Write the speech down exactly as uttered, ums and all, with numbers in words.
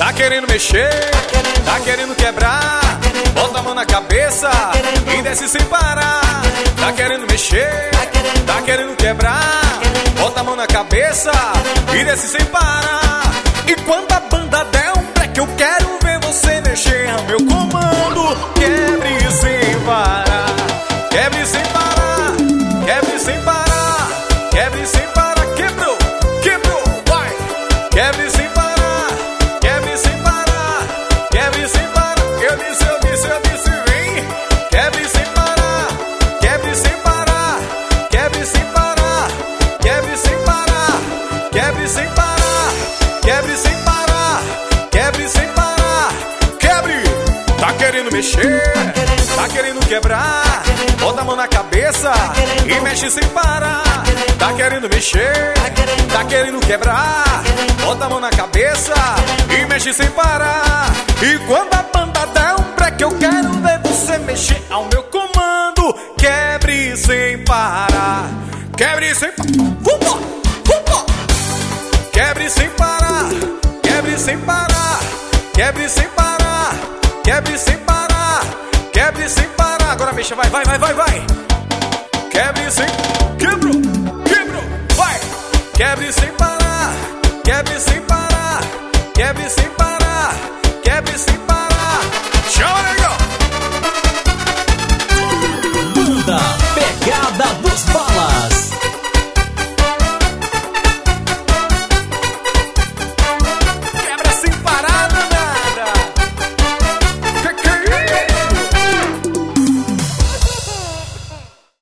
Tá querendo mexer, tá querendo quebrar. Bota a mão na cabeça e desce sem parar. Tá querendo mexer, tá querendo quebrar. Bota a mão na cabeça e desce sem parar. E quando a banda der um break, eu quero ver você mexer ao meu comando. Quebre sem parar, quebre sem parar, quebre sem parar, quebre sem parar. Quebrou, quebrou, vai. Quebre sem parar, quebre sem parar, quebre sem parar. Eu disse, eu disse, eu disse, vem. Quebre sem parar, quebre sem parar, quebre sem parar, quebre sem parar, quebre sem parar, quebre sem parar, quebre sem parar. Quebre. Tá querendo mexer, tá querendo quebrar. Bota a mão na cabeça e mexe sem parar. Tá querendo mexer, tá querendo quebrar. Bota a mão na cabeça e mexe sem parar. E quando a banda der um break, eu quero ver você mexer ao meu comando. Quebre sem parar, quebre sem parar, quebre sem parar, quebre sem parar, quebre sem parar, quebre sem parar, quebre sem parar. Agora mexa, vai, vai, vai, vai, vai. Quebre sem, quebrou, quebrou, vai. Quebre sem parar, quebre sem parar.